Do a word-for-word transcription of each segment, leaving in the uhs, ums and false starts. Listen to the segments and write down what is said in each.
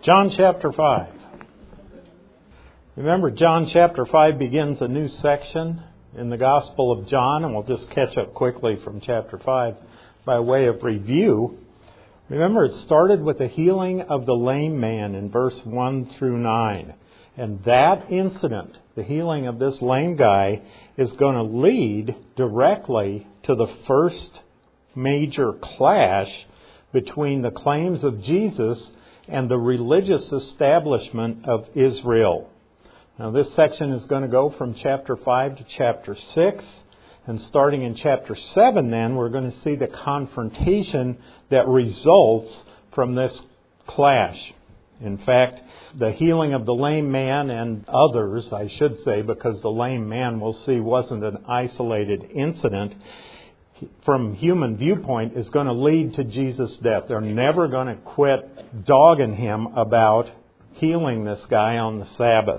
John chapter five. Remember, John chapter five begins a new section in the Gospel of John, and we'll just catch up quickly from chapter five by way of review. Remember, it started with the healing of the lame man in verse one through nine. And that incident, the healing of this lame guy, is going to lead directly to the first major clash between the claims of Jesus and the religious establishment of Israel. Now, this section is going to go from chapter five to chapter six. And starting in chapter seven, then, we're going to see the confrontation that results from this clash. In fact, the healing of the lame man and others, I should say, because the lame man, we'll see, wasn't an isolated incident, from human viewpoint, is going to lead to Jesus' death. They're never going to quit dogging him about healing this guy on the Sabbath.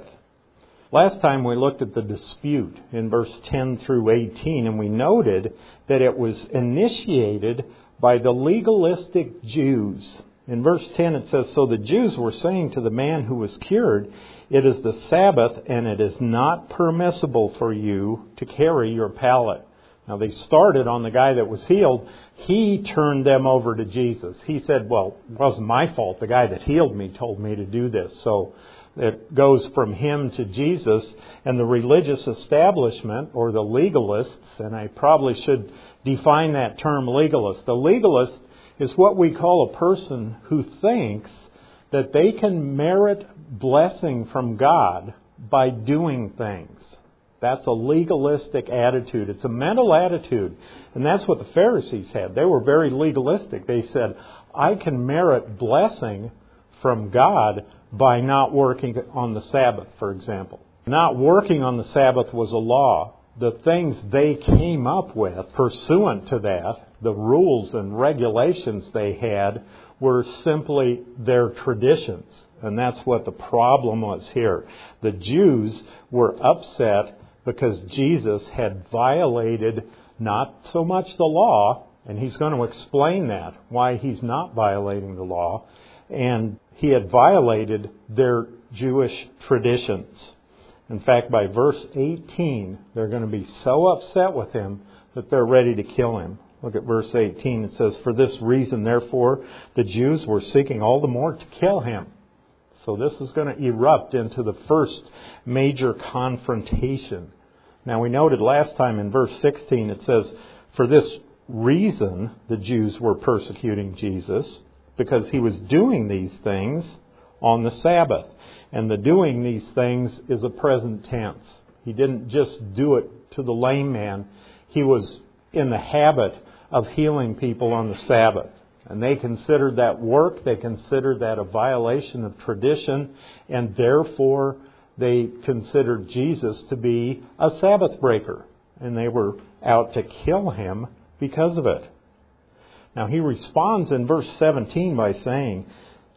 Last time we looked at the dispute in verse ten through eighteen, and we noted that it was initiated by the legalistic Jews. In verse ten it says, "So the Jews were saying to the man who was cured, 'It is the Sabbath, and it is not permissible for you to carry your pallet.'" Now, they started on the guy that was healed. He turned them over to Jesus. He said, well, it wasn't my fault. The guy that healed me told me to do this. So it goes from him to Jesus. And the religious establishment, or the legalists, and I probably should define that term legalist. A legalist is what we call a person who thinks that they can merit blessing from God by doing things. That's a legalistic attitude. It's a mental attitude. And that's what the Pharisees had. They were very legalistic. They said, I can merit blessing from God by not working on the Sabbath, for example. Not working on the Sabbath was a law. The things they came up with pursuant to that, the rules and regulations they had, were simply their traditions. And that's what the problem was here. The Jews were upset because Jesus had violated not so much the law, and he's going to explain that, why he's not violating the law, and he had violated their Jewish traditions. In fact, by verse eighteen, they're going to be so upset with him that they're ready to kill him. Look at verse eighteen. It says, "For this reason, therefore, the Jews were seeking all the more to kill him." So this is going to erupt into the first major confrontation. Now, we noted last time in verse sixteen, it says, "For this reason the Jews were persecuting Jesus, because he was doing these things on the Sabbath." And the doing these things is a present tense. He didn't just do it to the lame man. He was in the habit of healing people on the Sabbath. And they considered that work. They considered that a violation of tradition. And therefore, they considered Jesus to be a Sabbath breaker. And they were out to kill him because of it. Now, he responds in verse seventeen by saying,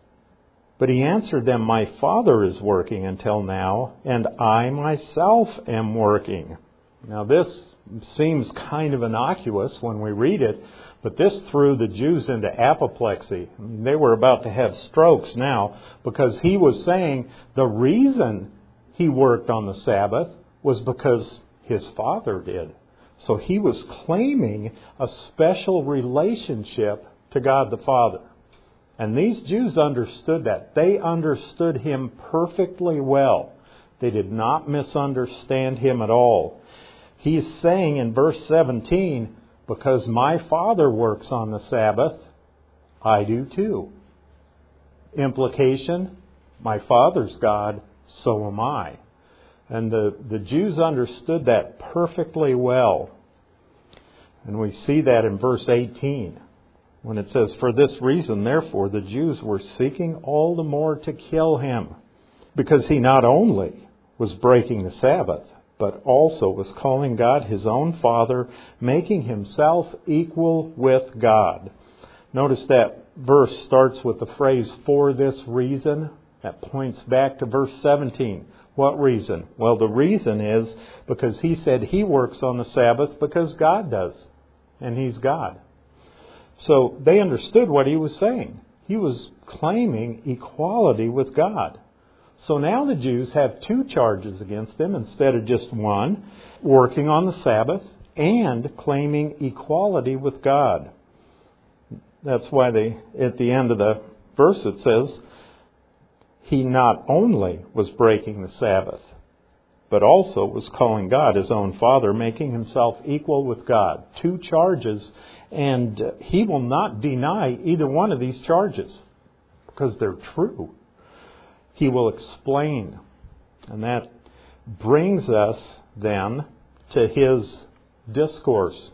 "But he answered them, 'My Father is working until now, and I myself am working.'" Now, this seems kind of innocuous when we read it, but this threw the Jews into apoplexy. I mean, they were about to have strokes now, because he was saying the reason he worked on the Sabbath was because his Father did. So he was claiming a special relationship to God the Father. And these Jews understood that. They understood him perfectly well. They did not misunderstand him at all. He is saying in verse seventeen, "Because my Father works on the Sabbath, I do too." Implication, my Father's God, so am I. And the, the Jews understood that perfectly well. And we see that in verse eighteen. When it says, "For this reason, therefore, the Jews were seeking all the more to kill him, because he not only was breaking the Sabbath, but also was calling God his own Father, making himself equal with God." Notice that verse starts with the phrase, "for this reason." That points back to verse seventeen. What reason? Well, the reason is because he said he works on the Sabbath because God does. And he's God. So they understood what he was saying. He was claiming equality with God. So now the Jews have two charges against him instead of just one, working on the Sabbath and claiming equality with God. That's why they, at the end of the verse it says, he not only was breaking the Sabbath, but also was calling God his own Father, making himself equal with God. Two charges, and he will not deny either one of these charges because they're true. He will explain. And that brings us then to his discourse.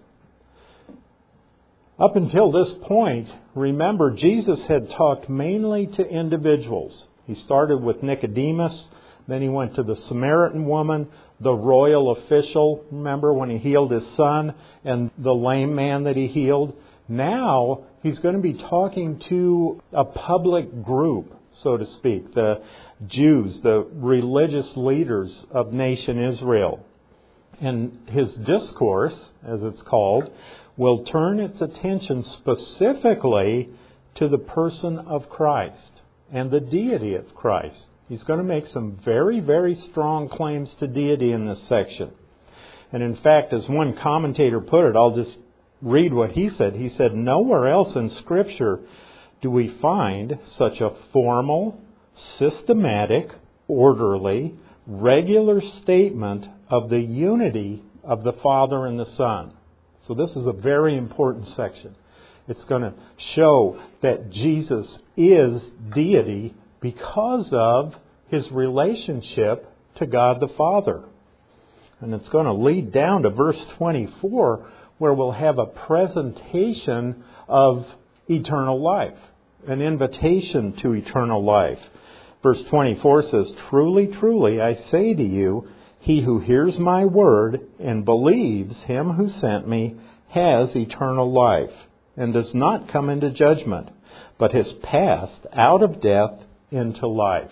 Up until this point, remember, Jesus had talked mainly to individuals. He started with Nicodemus, then he went to the Samaritan woman, the royal official, remember when he healed his son, and the lame man that he healed. Now he's going to be talking to a public group, so to speak, the Jews, the religious leaders of nation Israel. And his discourse, as it's called, will turn its attention specifically to the person of Christ and the deity of Christ. He's going to make some very, very strong claims to deity in this section. And in fact, as one commentator put it, I'll just read what he said. He said, nowhere else in Scripture do we find such a formal, systematic, orderly, regular statement of the unity of the Father and the Son. So this is a very important section. It's going to show that Jesus is deity because of his relationship to God the Father. And it's going to lead down to verse twenty-four, where we'll have a presentation of eternal life, an invitation to eternal life. Verse twenty-four says, truly, truly, I say to you, he who hears my word and believes him who sent me has eternal life and does not come into judgment, but has passed out of death into life.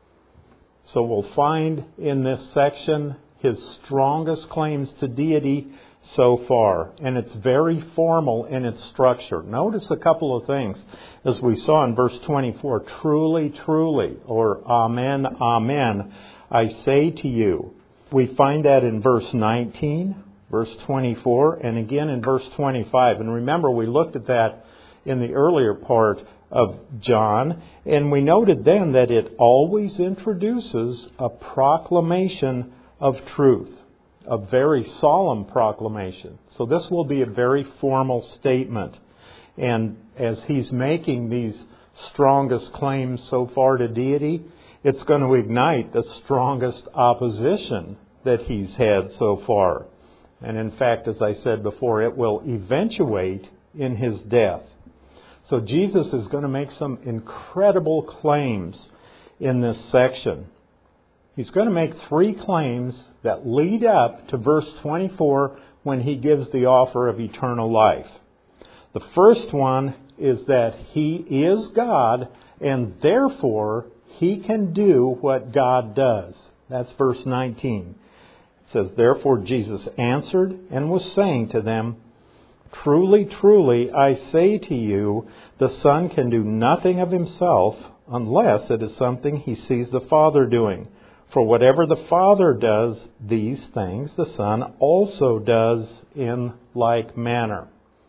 So we'll find in this section his strongest claims to deity so far. And it's very formal in its structure. Notice a couple of things as we saw in verse twenty-four. Truly, truly, or amen, amen, I say to you. We find that in verse nineteen, verse twenty-four, and again in verse twenty-five. And remember, we looked at that in the earlier part of John, and we noted then that it always introduces a proclamation of truth, a very solemn proclamation. So this will be a very formal statement. And as he's making these strongest claims so far to deity, it's going to ignite the strongest opposition that he's had so far. And in fact, as I said before, it will eventuate in his death. So Jesus is going to make some incredible claims in this section. He's going to make three claims that lead up to verse twenty-four when he gives the offer of eternal life. The first one is that he is God, and therefore he can do what God does. That's verse nineteen. It says, therefore Jesus answered and was saying to them, truly, truly, I say to you, the Son can do nothing of himself unless it is something he sees the Father doing. For whatever the Father does, these things the Son also does in like manner.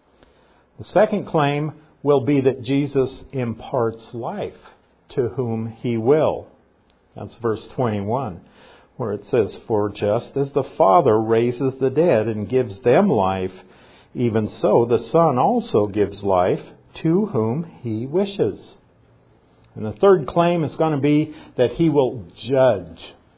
The second claim will be that Jesus imparts life to whom he will. That's verse twenty-one, where it says, for just as the Father raises the dead and gives them life, even so the Son also gives life to whom he wishes. And the third claim is going to be that he will judge.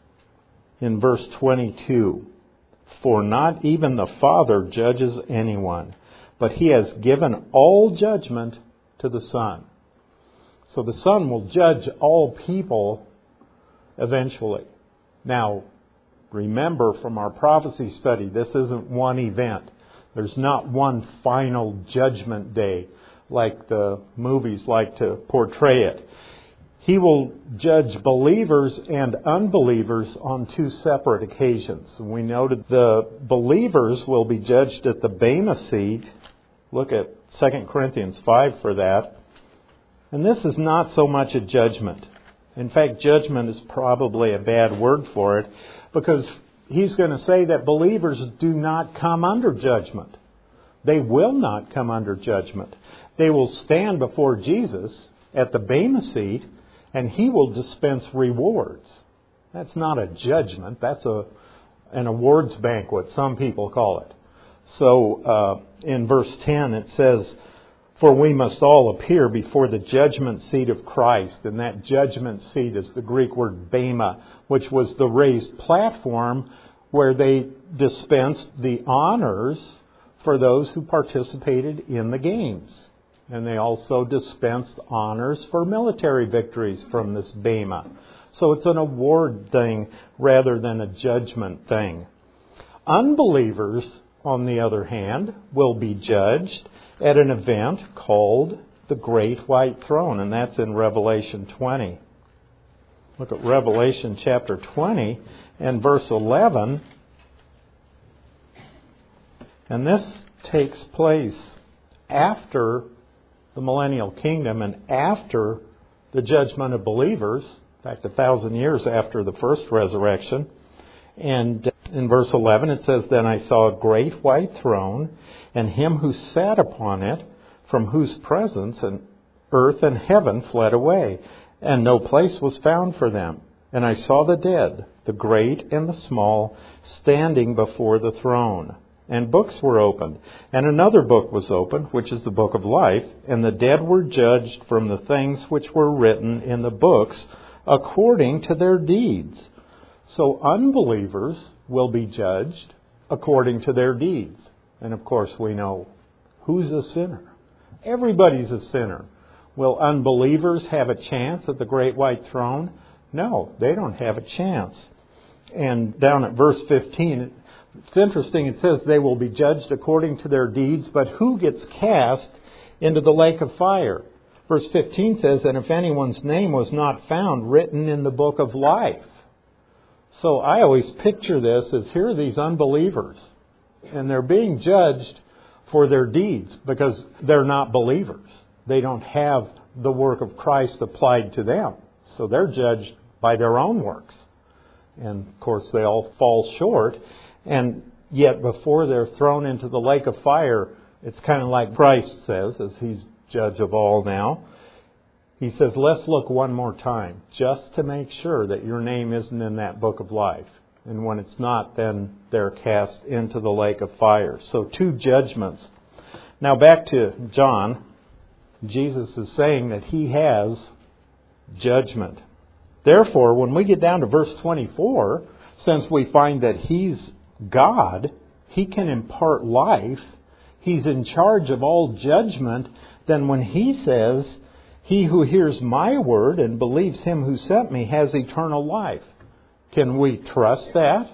In verse twenty-two, for not even the Father judges anyone, but he has given all judgment to the Son. So the Son will judge all people eventually. Now, remember from our prophecy study, this isn't one event. There's not one final judgment day like the movies like to portray it. He will judge believers and unbelievers on two separate occasions. We noted the believers will be judged at the Bema seat. Look at Second Corinthians five for that. And this is not so much a judgment. In fact, judgment is probably a bad word for it, because he's going to say that believers do not come under judgment. They will not come under judgment. They will stand before Jesus at the Bema seat, and he will dispense rewards. That's not a judgment. That's a an awards banquet, some people call it. So uh, in verse ten it says, "For we must all appear before the judgment seat of Christ." And that judgment seat is the Greek word bema, which was the raised platform where they dispensed the honors for those who participated in the games. And they also dispensed honors for military victories from this bema. So it's an award thing rather than a judgment thing. Unbelievers, on the other hand, will be judged at an event called the Great White Throne, and that's in Revelation twenty. Look at Revelation chapter twenty and verse eleven. And this takes place after the millennial kingdom and after the judgment of believers. In fact, a thousand years after the first resurrection. And in verse eleven it says, "Then I saw a great white throne, and him who sat upon it, from whose presence and earth and heaven fled away, and no place was found for them. And I saw the dead, the great and the small, standing before the throne. And books were opened. And another book was opened, which is the book of life. And the dead were judged from the things which were written in the books according to their deeds." So unbelievers will be judged according to their deeds. And of course we know, who's a sinner? Everybody's a sinner. Will unbelievers have a chance at the great white throne? No, they don't have a chance. And down at verse fifteen, it's interesting. It says they will be judged according to their deeds, but who gets cast into the lake of fire? Verse fifteen says, "And if anyone's name was not found written in the book of life." So I always picture this as, here are these unbelievers, and they're being judged for their deeds because they're not believers. They don't have the work of Christ applied to them. So they're judged by their own works. And of course they all fall short. And yet before they're thrown into the lake of fire, it's kind of like Christ says, as he's judge of all now. He says, let's look one more time, just to make sure that your name isn't in that book of life. And when it's not, then they're cast into the lake of fire. So two judgments. Now back to John. Jesus is saying that he has judgment. Therefore, when we get down to verse twenty-four, since we find that he's God, he can impart life, he's in charge of all judgment, then when he says, "He who hears my word and believes him who sent me has eternal life," can we trust that?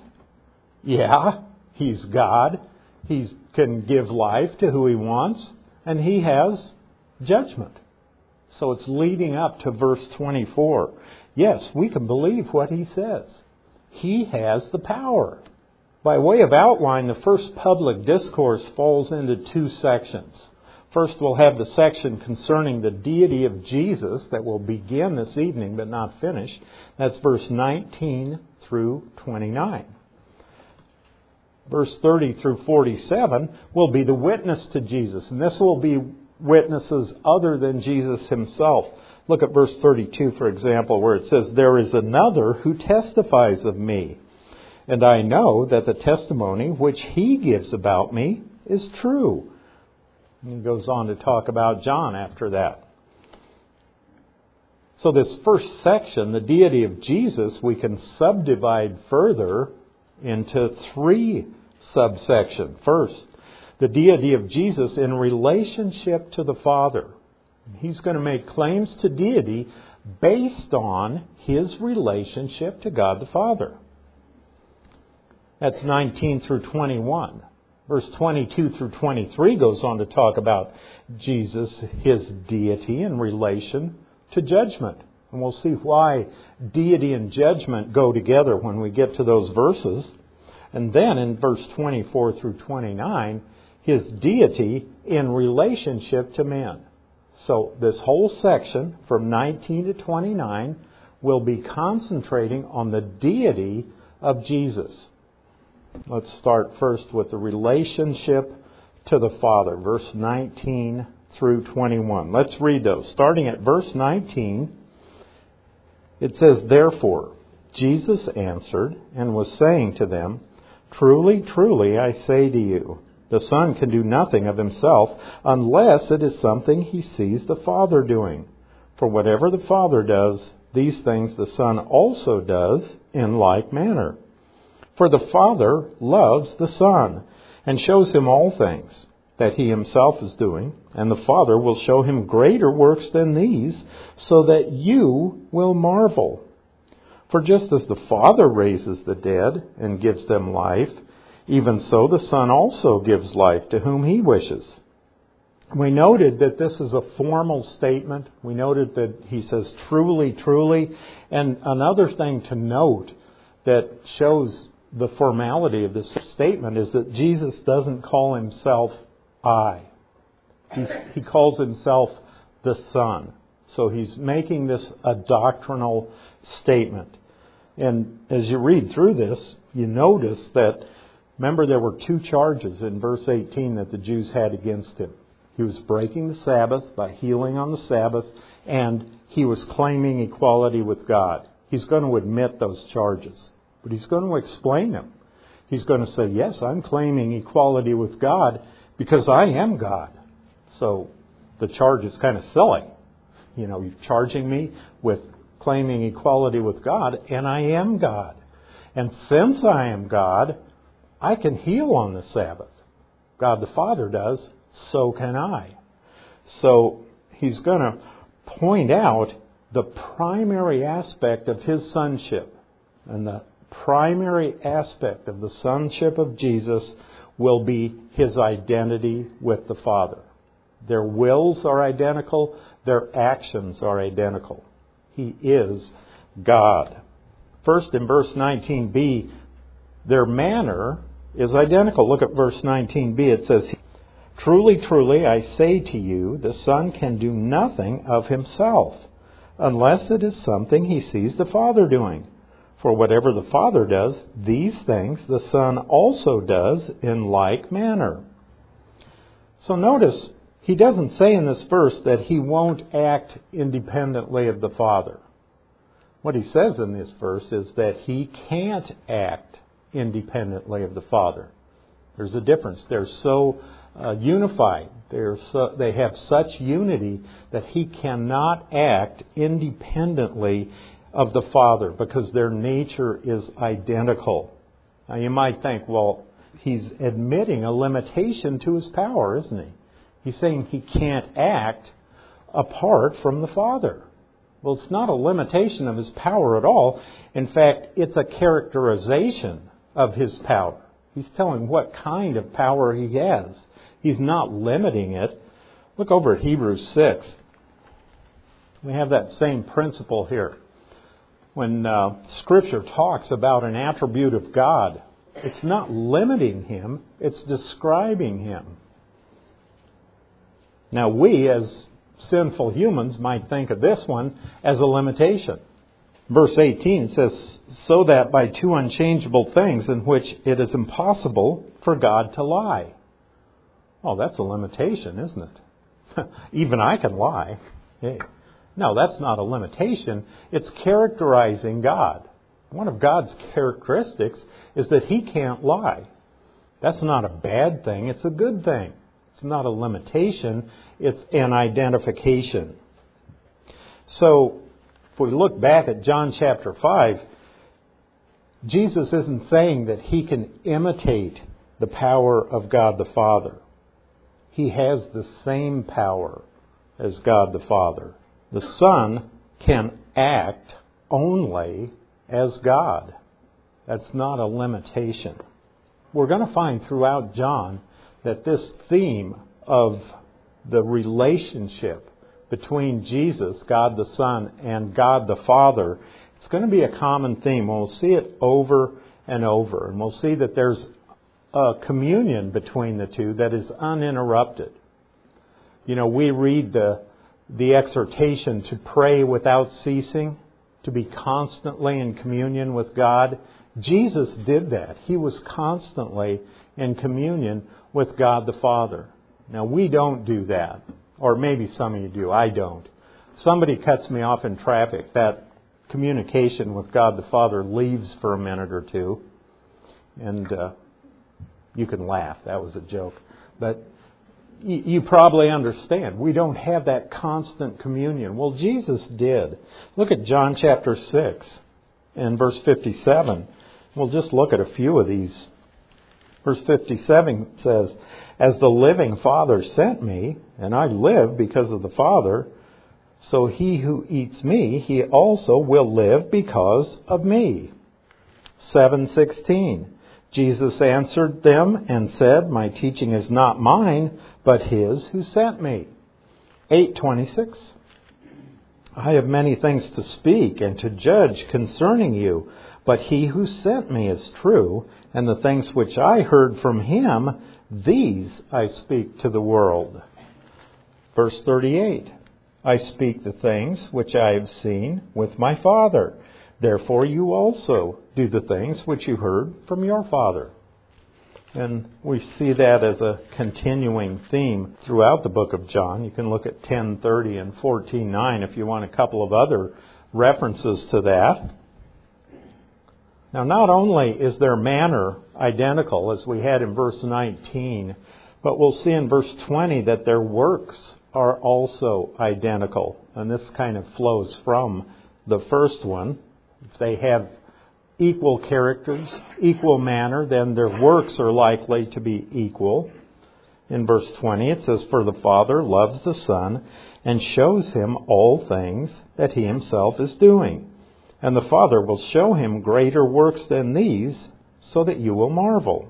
Yeah, he's God. He can give life to who he wants, and he has judgment. So it's leading up to verse twenty-four. Yes, we can believe what he says. He has the power. By way of outline, the first public discourse falls into two sections. First, we'll have the section concerning the deity of Jesus that will begin this evening but not finish. That's verse nineteen through twenty-nine. Verse thirty through forty-seven will be the witness to Jesus. And this will be witnesses other than Jesus himself. Look at verse thirty-two, for example, where it says, "There is another who testifies of me, and I know that the testimony which he gives about me is true." And he goes on to talk about John after that. So this first section, the deity of Jesus, we can subdivide further into three subsections. First, the deity of Jesus in relationship to the Father. He's going to make claims to deity based on his relationship to God the Father. That's nineteen through twenty-one. Verse twenty-two through twenty-three goes on to talk about Jesus, his deity in relation to judgment. And we'll see why deity and judgment go together when we get to those verses. And then in verse twenty-four through twenty-nine, his deity in relationship to men. So this whole section from nineteen to twenty-nine will be concentrating on the deity of Jesus. Let's start first with the relationship to the Father, verse nineteen through twenty-one. Let's read those. Starting at verse nineteen, it says, "Therefore, Jesus answered and was saying to them, Truly, truly, I say to you, the Son can do nothing of himself unless it is something he sees the Father doing. For whatever the Father does, these things the Son also does in like manner. For the Father loves the Son and shows him all things that he himself is doing, and the Father will show him greater works than these, so that you will marvel. For just as the Father raises the dead and gives them life, even so the Son also gives life to whom he wishes." We noted that this is a formal statement. We noted that he says, "Truly, truly." And another thing to note that shows the formality of this statement is that Jesus doesn't call himself I. He's, he calls himself the Son. So he's making this a doctrinal statement. And as you read through this, you notice that, remember, there were two charges in verse eighteen that the Jews had against him. He was breaking the Sabbath by healing on the Sabbath, and he was claiming equality with God. He's going to admit those charges, but he's going to explain them. He's going to say, yes, I'm claiming equality with God because I am God. So the charge is kind of silly. You know, you're charging me with claiming equality with God, and I am God. And since I am God, I can heal on the Sabbath. God the Father does, so can I. So he's going to point out the primary aspect of his sonship. And the primary aspect of the sonship of Jesus will be his identity with the Father. Their wills are identical, their actions are identical. He is God. First, in verse nineteen b, their manner is identical. Look at verse nineteen b. It says, "Truly, truly, I say to you, the Son can do nothing of himself, unless it is something he sees the Father doing. For whatever the Father does, these things the Son also does in like manner." So notice, he doesn't say in this verse that he won't act independently of the Father. What he says in this verse is that he can't act independently of the Father. There's a difference. They're so uh, unified. They're so, they have such unity that he cannot act independently of the Father because their nature is identical. Now you might think, well, he's admitting a limitation to his power, isn't he? He's saying he can't act apart from the Father. Well, it's not a limitation of his power at all. In fact, it's a characterization of his power. He's telling what kind of power he has. He's not limiting it. Look over at Hebrews six. We have that same principle here. When uh, Scripture talks about an attribute of God, it's not limiting him, it's describing him. Now we, as sinful humans, might think of this one as a limitation. Verse eighteen says, "So that by two unchangeable things in which it is impossible for God to lie." Oh, that's a limitation, isn't it? Even I can lie. Hey. No, that's not a limitation. It's characterizing God. One of God's characteristics is that he can't lie. That's not a bad thing. It's a good thing. It's not a limitation. It's an identification. So, if we look back at John chapter five, Jesus isn't saying that he can imitate the power of God the Father. He has the same power as God the Father. The Son can act only as God. That's not a limitation. We're going to find throughout John that this theme of the relationship between Jesus, God the Son, and God the Father, it's going to be a common theme. We'll see it over and over. And we'll see that there's a communion between the two that is uninterrupted. You know, we read the the exhortation to pray without ceasing, to be constantly in communion with God. Jesus did that. He was constantly in communion with God the Father. Now, we don't do that. Or maybe some of you do. I don't. Somebody cuts me off in traffic. That communication with God the Father leaves for a minute or two. And uh, you can laugh. That was a joke. But y- you probably understand. We don't have that constant communion. Well, Jesus did. Look at John chapter six and verse fifty-seven. We'll just look at a few of these. Verse fifty-seven says, "As the living Father sent me, and I live because of the Father, so he who eats me, he also will live because of me." seven sixteen, Jesus answered them and said, "My teaching is not mine, but his who sent me." eight twenty-six, "I have many things to speak and to judge concerning you, but he who sent me is true, and the things which I heard from him, these I speak to the world." Verse thirty-eight, "I speak the things which I have seen with my Father. Therefore you also do the things which you heard from your father." And we see that as a continuing theme throughout the book of John. You can look at ten thirty and fourteen nine if you want a couple of other references to that. Now, not only is their manner identical, as we had in verse nineteen, but we'll see in verse twenty that their works are also identical. And this kind of flows from the first one. If they have equal characters, equal manner, then their works are likely to be equal. In verse twenty, it says, "For the Father loves the Son and shows him all things that he himself is doing. And the Father will show him greater works than these, so that you will marvel."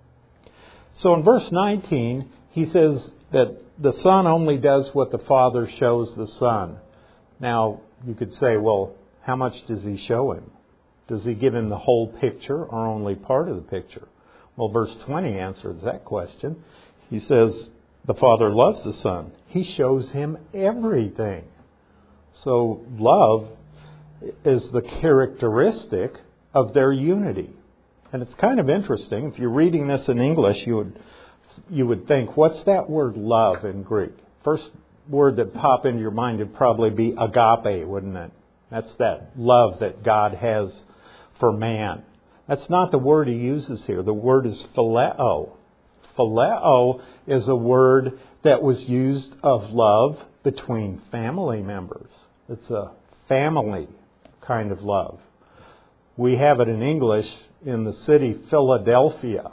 So in verse nineteen, he says that the Son only does what the Father shows the Son. Now, you could say, well, how much does he show him? Does he give him the whole picture or only part of the picture? Well, verse twenty answers that question. He says, the Father loves the Son. He shows him everything. So love is the characteristic of their unity. And it's kind of interesting. If you're reading this in English, you would you would think, what's that word love in Greek? First word that pop into your mind would probably be agape, wouldn't it? That's that love that God has for man. That's not the word he uses here. The word is phileo. Phileo is a word that was used of love between family members. It's a family kind of love. We have it in English in the city Philadelphia.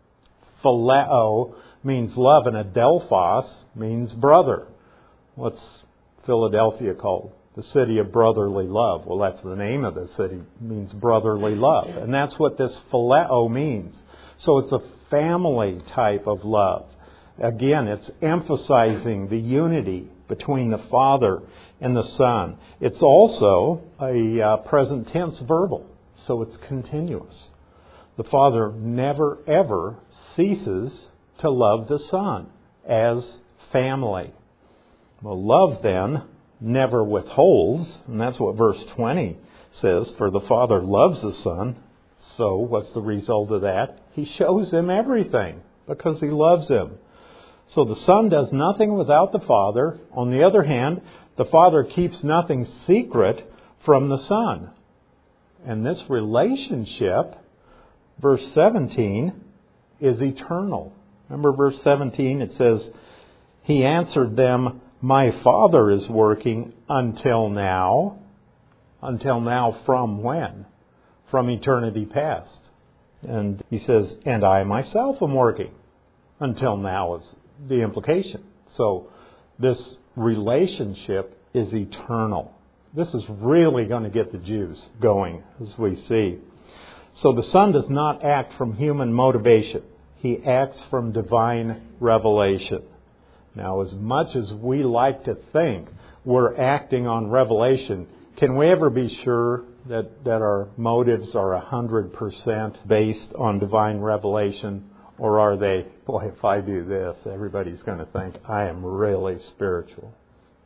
Phileo means love, and adelphos means brother. What's Philadelphia called? The city of brotherly love. Well, that's the name of the city. It means brotherly love. And that's what this phileo means. So it's a family type of love. Again, it's emphasizing the unity between the Father and the Son. It's also a uh, present tense verbal, so it's continuous. The Father never, ever ceases to love the Son as family. Well, love then never withholds, and that's what verse twenty says, "For the Father loves the Son." So what's the result of that? He shows him everything because he loves him. So the Son does nothing without the Father. On the other hand, the Father keeps nothing secret from the Son. And this relationship, verse seventeen, is eternal. Remember verse seventeen, it says, "He answered them, my Father is working until now." Until now from when? From eternity past. And he says, "And I myself am working." Until now is the implication. So this relationship is eternal. This is really going to get the Jews going, as we see. So the Son does not act from human motivation. He acts from divine revelation. Now, as much as we like to think we're acting on revelation, can we ever be sure that, that our motives are one hundred percent based on divine revelation? Or are they, boy, if I do this, everybody's going to think I am really spiritual.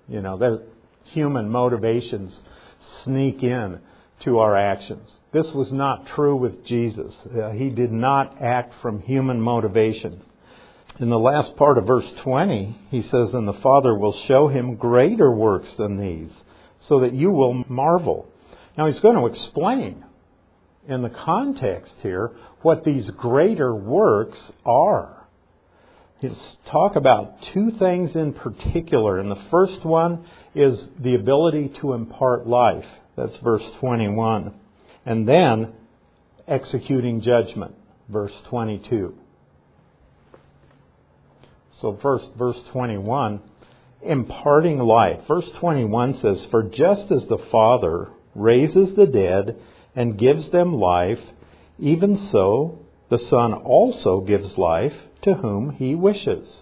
You know, that human motivations sneak in to our actions. This was not true with Jesus. Uh, he did not act from human motivations. In the last part of verse twenty, he says, "And the Father will show him greater works than these, so that you will marvel." Now he's going to explain in the context here what these greater works are. He's talk about two things in particular. And the first one is the ability to impart life. That's verse twenty-one. And then executing judgment, verse twenty-two. So first, verse twenty-one, imparting life. Verse twenty-one says, "For just as the Father raises the dead and gives them life, even so the Son also gives life to whom He wishes."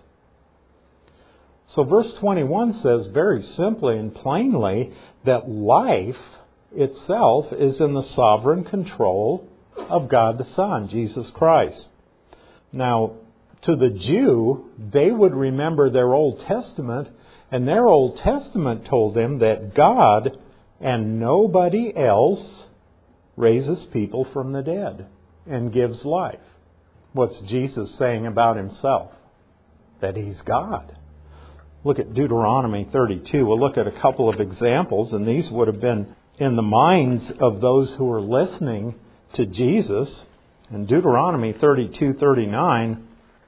So verse twenty-one says very simply and plainly that life itself is in the sovereign control of God the Son, Jesus Christ. Now, to the Jew, they would remember their Old Testament, and their Old Testament told them that God and nobody else raises people from the dead and gives life. What's Jesus saying about Himself? That He's God. Look at Deuteronomy thirty-two. We'll look at a couple of examples, and these would have been in the minds of those who were listening to Jesus. In Deuteronomy thirty-two thirty-nine,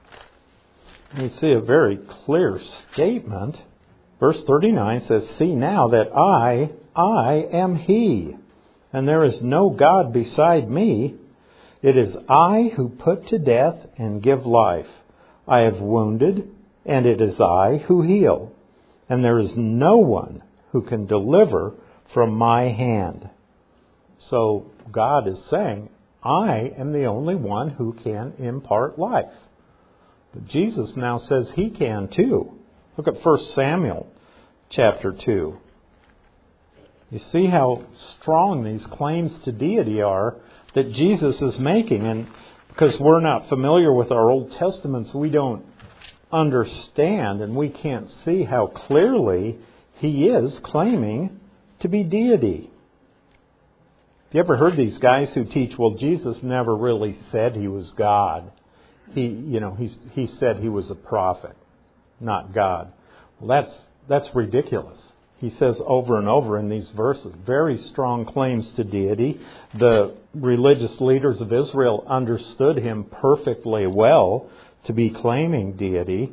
we see a very clear statement. Verse thirty-nine says, "See now that I, I am He, and there is no God beside me. It is I who put to death and give life. I have wounded, and it is I who heal. And there is no one who can deliver from my hand." So God is saying, I am the only one who can impart life. But Jesus now says He can too. Look at First Samuel chapter two. You see how strong these claims to deity are that Jesus is making. And because we're not familiar with our Old Testaments, we don't understand and we can't see how clearly He is claiming to be deity. Have you ever heard these guys who teach, well, Jesus never really said He was God. He, you know, he he said He was a prophet, not God. Well, that's that's ridiculous. He says over and over in these verses, very strong claims to deity. The religious leaders of Israel understood Him perfectly well to be claiming deity.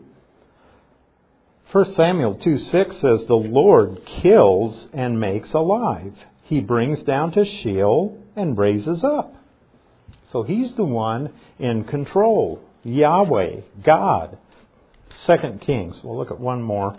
First Samuel two six says, "The Lord kills and makes alive. He brings down to Sheol and raises up." So He's the one in control. Yahweh, God. Second Kings. We'll look at one more.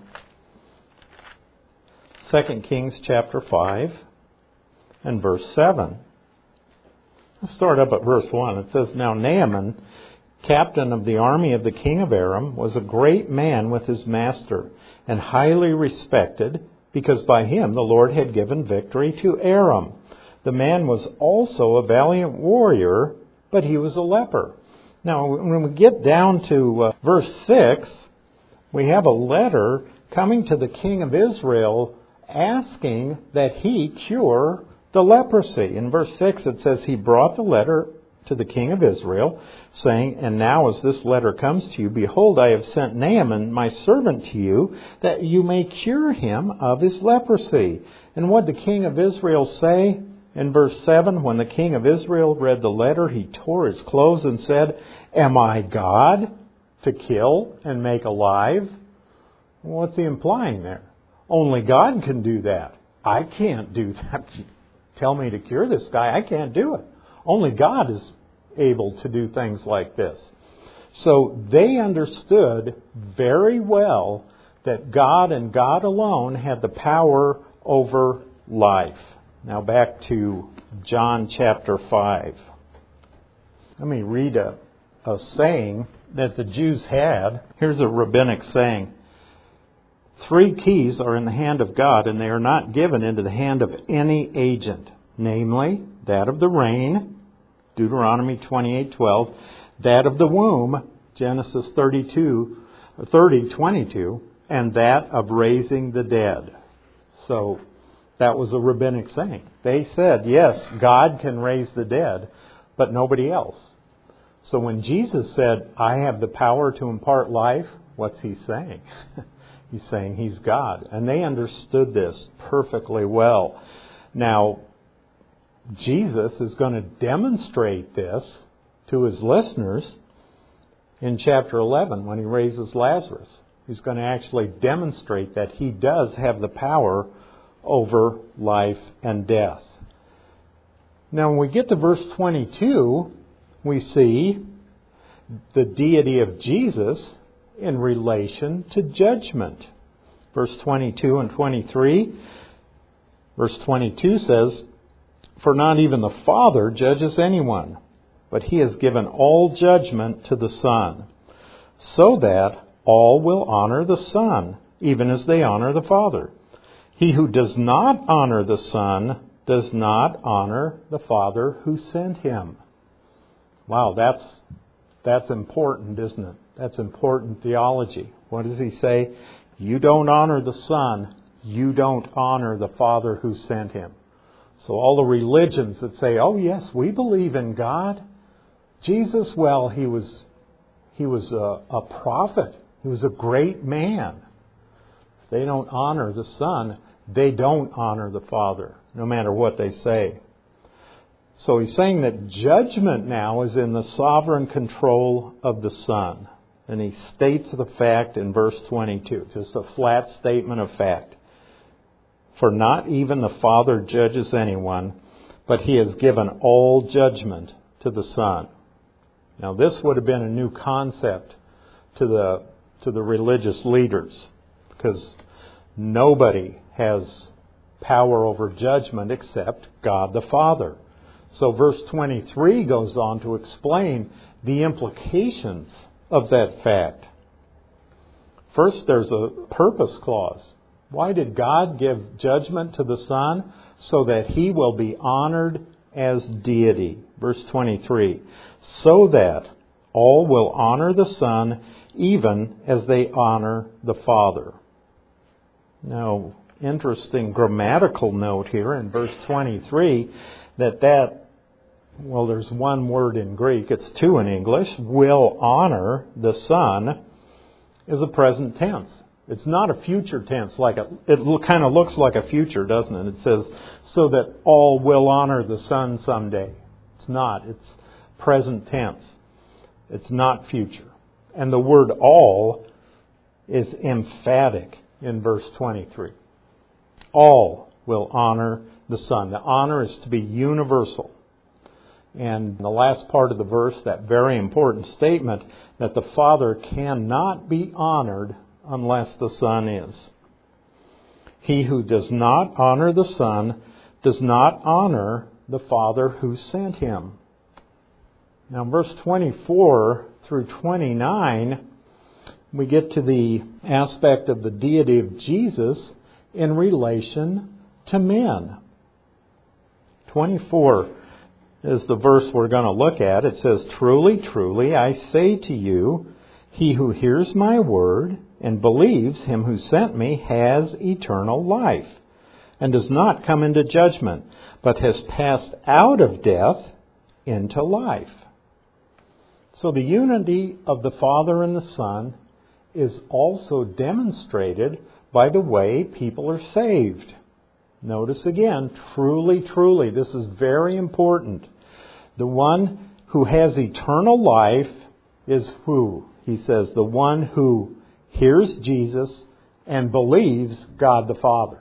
Second Kings chapter five and verse seven. Let's start up at verse one. It says, "Now Naaman, captain of the army of the king of Aram, was a great man with his master, and highly respected, because by him the Lord had given victory to Aram. The man was also a valiant warrior, but he was a leper." Now, when we get down to uh, verse six, we have a letter coming to the king of Israel asking that he cure the leprosy. In verse six it says, "He brought the letter to the king of Israel, saying, And now as this letter comes to you, behold, I have sent Naaman, my servant, to you, that you may cure him of his leprosy." And what did the king of Israel say? In verse seven, when the king of Israel read the letter, he tore his clothes and said, "Am I God to kill and make alive?" What's he implying there? Only God can do that. I can't do that. Tell me to cure this guy. I can't do it. Only God is able to do things like this. So they understood very well that God and God alone had the power over life. Now back to John chapter five. Let me read a, a saying that the Jews had. Here's a rabbinic saying. "Three keys are in the hand of God, and they are not given into the hand of any agent, namely that of the rain, Deuteronomy twenty-eight twelve, that of the womb, Genesis thirty-two, thirty twenty-two, and that of raising the dead, So that was a rabbinic saying. They said, yes, God can raise the dead, but nobody else. So when Jesus said, I have the power to impart life, what's he saying? He's saying he's God. And they understood this perfectly well. Now, Jesus is going to demonstrate this to his listeners in chapter eleven when he raises Lazarus. He's going to actually demonstrate that he does have the power over life and death. Now, when we get to verse twenty-two, we see the deity of Jesus in relation to judgment. Verse twenty-two and twenty-three. Verse twenty-two says, for not even the Father judges anyone, but he has given all judgment to the Son, so that all will honor the Son, even as they honor the Father. He who does not honor the Son does not honor the Father who sent him. Wow, that's that's important, isn't it? That's important theology. What does he say? You don't honor the Son, you don't honor the Father who sent him. So all the religions that say, oh yes, we believe in God. Jesus, well, he was he was a, a prophet. He was a great man. If they don't honor the Son, they don't honor the Father, no matter what they say. So he's saying that judgment now is in the sovereign control of the Son. And he states the fact in verse twenty-two. Just a flat statement of fact. For not even the Father judges anyone, but he has given all judgment to the Son. Now this would have been a new concept to the to the religious leaders, because nobody has power over judgment except God the Father. So verse twenty-three goes on to explain the implications of that fact. First, there's a purpose clause. Why did God give judgment to the Son? So that he will be honored as deity. Verse twenty-three. So that all will honor the Son even as they honor the Father. Now, interesting grammatical note here in verse twenty-three that that, well, there's one word in Greek, it's two in English, will honor the Son, is a present tense. It's not a future tense. Like a, it kind of looks like a future, doesn't it? It says, so that all will honor the Son someday. It's not. It's present tense. It's not future. And the word all is emphatic in verse twenty-three. All will honor the Son. The honor is to be universal. And the last part of the verse, that very important statement that the Father cannot be honored unless the Son is. He who does not honor the Son does not honor the Father who sent him. Now, verse twenty-four through twenty-nine, we get to the aspect of the deity of Jesus in relation to men. twenty-four is the verse we're going to look at. It says, truly, truly, I say to you, he who hears my word and believes him who sent me has eternal life, and does not come into judgment, but has passed out of death into life. So the unity of the Father and the Son is also demonstrated by the way people are saved. Notice again, truly, truly, this is very important. The one who has eternal life is who? He says, the one who hears Jesus and believes God the Father.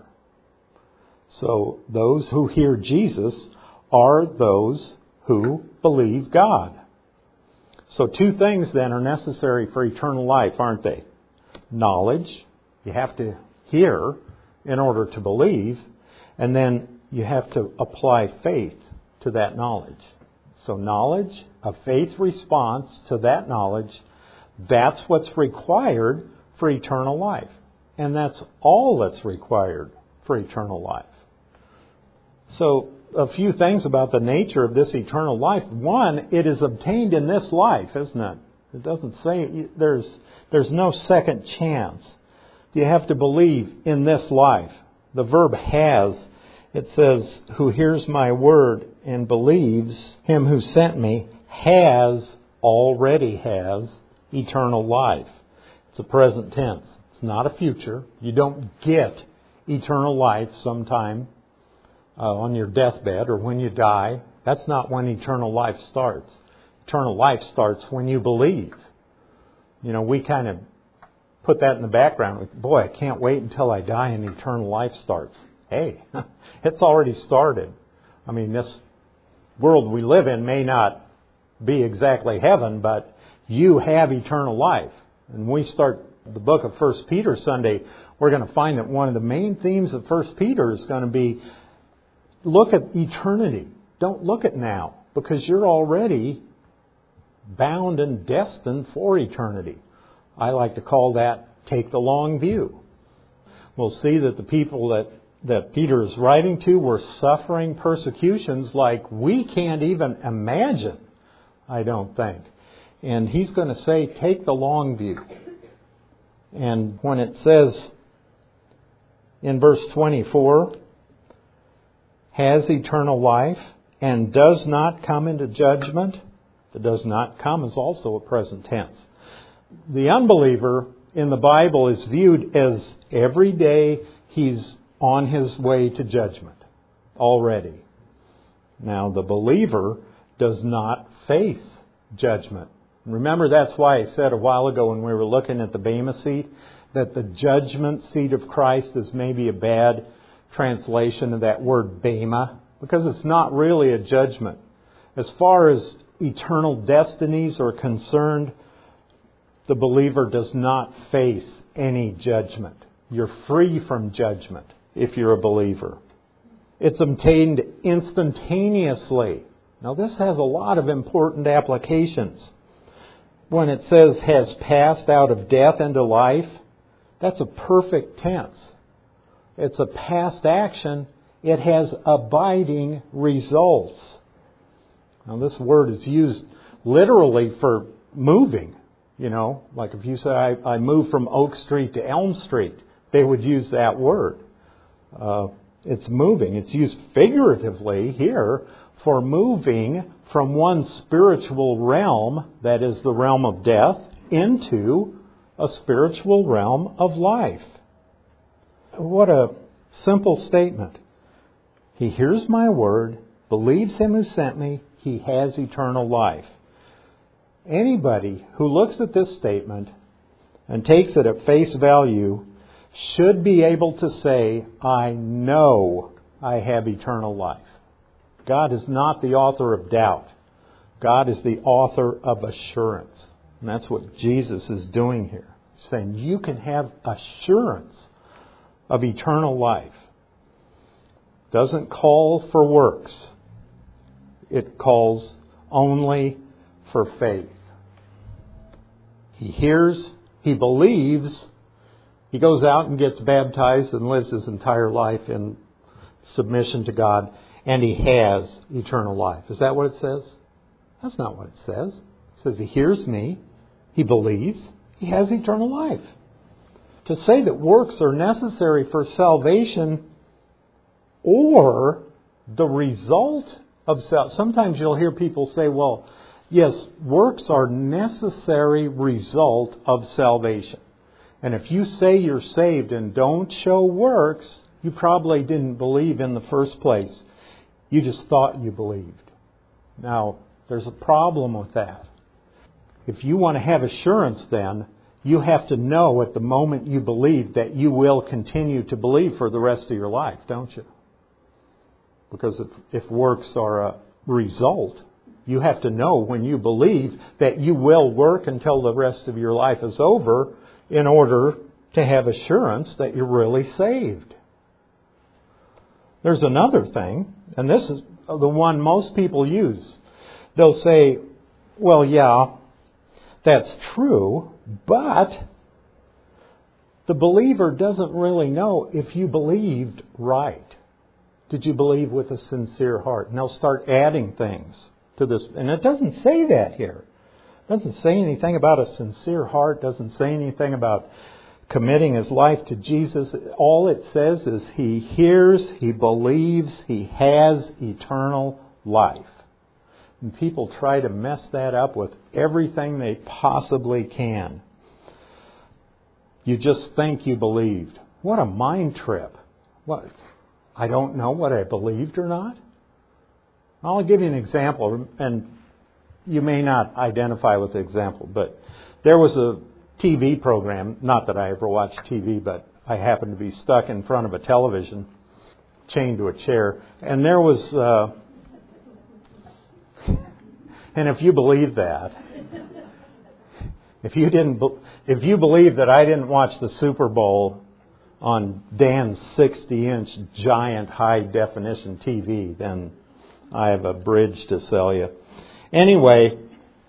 So those who hear Jesus are those who believe God. So two things then are necessary for eternal life, aren't they? Knowledge. You have to hear in order to believe. And then you have to apply faith to that knowledge. So knowledge, a faith response to that knowledge, that's what's required for eternal life. And that's all that's required for eternal life. So a few things about the nature of this eternal life. One, it is obtained in this life, isn't it? It doesn't say there's there's no second chance. You have to believe in this life the verb has, it says, who hears my word and believes him who sent me has, already has, eternal life. It's a present tense. It's not a future. You don't get eternal life sometime uh, on your deathbed or when you die. That's not when eternal life starts. Eternal life starts when you believe. You know, we kind of put that in the background. Boy, I can't wait until I die and eternal life starts. Hey, it's already started. I mean, this world we live in may not be exactly heaven, but you have eternal life. And when we start the book of First Peter Sunday, we're going to find that one of the main themes of First Peter is going to be look at eternity. Don't look at now, because you're already bound and destined for eternity. I like to call that take the long view. We'll see that the people that, that Peter is writing to were suffering persecutions like we can't even imagine, I don't think. And he's going to say, take the long view. And when it says in verse twenty-four, has eternal life and does not come into judgment, the does not come is also a present tense. The unbeliever in the Bible is viewed as every day he's on his way to judgment already. Now, the believer does not face judgment. Remember, that's why I said a while ago when we were looking at the Bema seat that the judgment seat of Christ is maybe a bad translation of that word Bema, because it's not really a judgment. As far as eternal destinies are concerned, the believer does not face any judgment. You're free from judgment if you're a believer. It's obtained instantaneously. Now, this has a lot of important applications. When it says has passed out of death into life, that's a perfect tense. It's a past action. It has abiding results. Now, this word is used literally for moving. You know, like if you say, I, I moved from Oak Street to Elm Street, they would use that word. Uh, it's moving. It's used figuratively here for moving from one spiritual realm, that is the realm of death, into a spiritual realm of life. What a simple statement. He hears my word, believes him who sent me, he has eternal life. Anybody who looks at this statement and takes it at face value should be able to say, I know I have eternal life. God is not the author of doubt. God is the author of assurance. And that's what Jesus is doing here. He's saying you can have assurance of eternal life. Doesn't call for works. It calls only for faith. He hears, he believes, he goes out and gets baptized and lives his entire life in submission to God, and he has eternal life. Is that what it says? That's not what it says. It says he hears me, he believes, he has eternal life. To say that works are necessary for salvation or the result of salvation. Sometimes you'll hear people say, well, yes, works are necessary result of salvation. And if you say you're saved and don't show works, you probably didn't believe in the first place. You just thought you believed. Now, there's a problem with that. If you want to have assurance then, you have to know at the moment you believe that you will continue to believe for the rest of your life, don't you? Because if, if works are a result, you have to know when you believe that you will work until the rest of your life is over in order to have assurance that you're really saved. There's another thing, and this is the one most people use. They'll say, well, yeah, that's true, but the believer doesn't really know if you believed right. Did you believe with a sincere heart? And they'll start adding things to this. And it doesn't say that here. It doesn't say anything about a sincere heart. It doesn't say anything about committing his life to Jesus, all it says is he hears, he believes, he has eternal life. And people try to mess that up with everything they possibly can. You just think you believed. What a mind trip. What? I don't know what I believed or not. I'll give you an example, and you may not identify with the example, but there was a T V program, not that I ever watched T V, but I happened to be stuck in front of a television, chained to a chair, and there was, uh, and if you believe that, if you didn't, if you believe that I didn't watch the Super Bowl on Dan's sixty-inch giant high-definition T V, then I have a bridge to sell you. Anyway,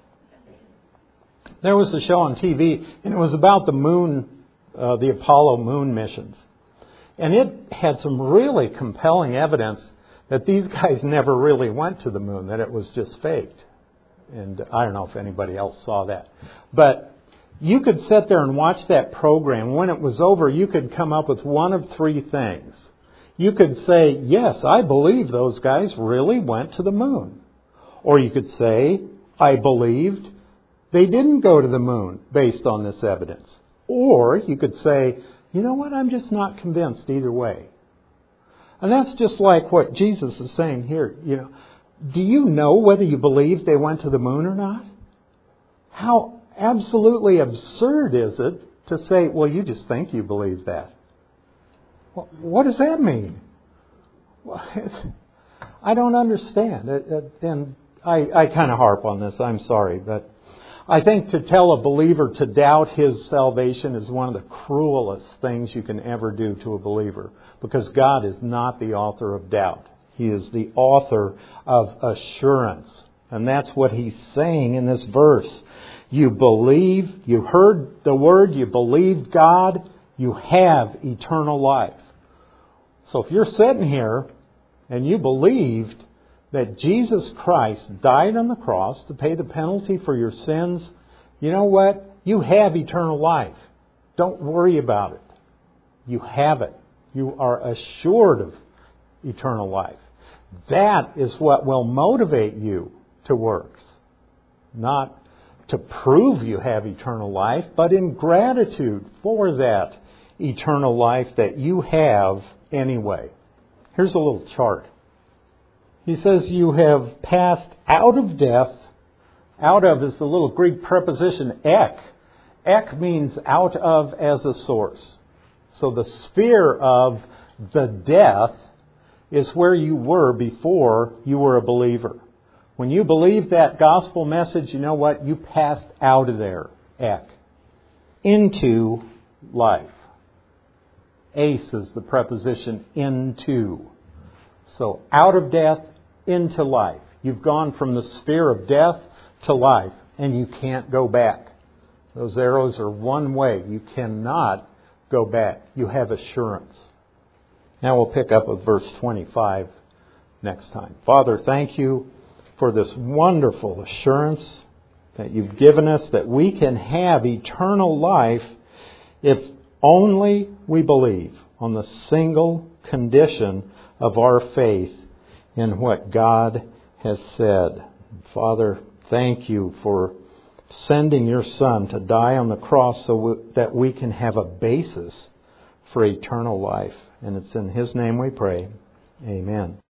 there was a show on T V, and it was about the moon, uh, the Apollo moon missions. And it had some really compelling evidence that these guys never really went to the moon, that it was just faked. And I don't know if anybody else saw that. But you could sit there and watch that program. When it was over, you could come up with one of three things. You could say, yes, I believe those guys really went to the moon. Or you could say, I believed they didn't go to the moon based on this evidence. Or you could say, you know what, I'm just not convinced either way. And that's just like what Jesus is saying here. You know, do you know whether you believe they went to the moon or not? How absolutely absurd is it to say, well, you just think you believe that? Well, what does that mean? Well, I don't understand. And I, I kind of harp on this, I'm sorry, but I think to tell a believer to doubt his salvation is one of the cruelest things you can ever do to a believer, because God is not the author of doubt. He is the author of assurance. And that's what he's saying in this verse. You believe, you heard the word, you believed God, you have eternal life. So if you're sitting here and you believed that Jesus Christ died on the cross to pay the penalty for your sins, you know what? You have eternal life. Don't worry about it. You have it. You are assured of eternal life. That is what will motivate you to works. Not to prove you have eternal life, but in gratitude for that eternal life that you have anyway. Here's a little chart. He says you have passed out of death. Out of is the little Greek preposition ek. Ek means out of as a source. So the sphere of the death is where you were before you were a believer. When you believed that gospel message, you know what? You passed out of there, ek, into life. Ace is the preposition into. So out of death, into life. You've gone from the sphere of death to life, and you can't go back. Those arrows are one way. You cannot go back. You have assurance. Now we'll pick up with verse twenty-five next time. Father, thank you for this wonderful assurance that you've given us that we can have eternal life if only we believe on the single condition of our faith in what God has said. Father, thank you for sending your Son to die on the cross so that we can have a basis for eternal life. And it's in His name we pray. Amen.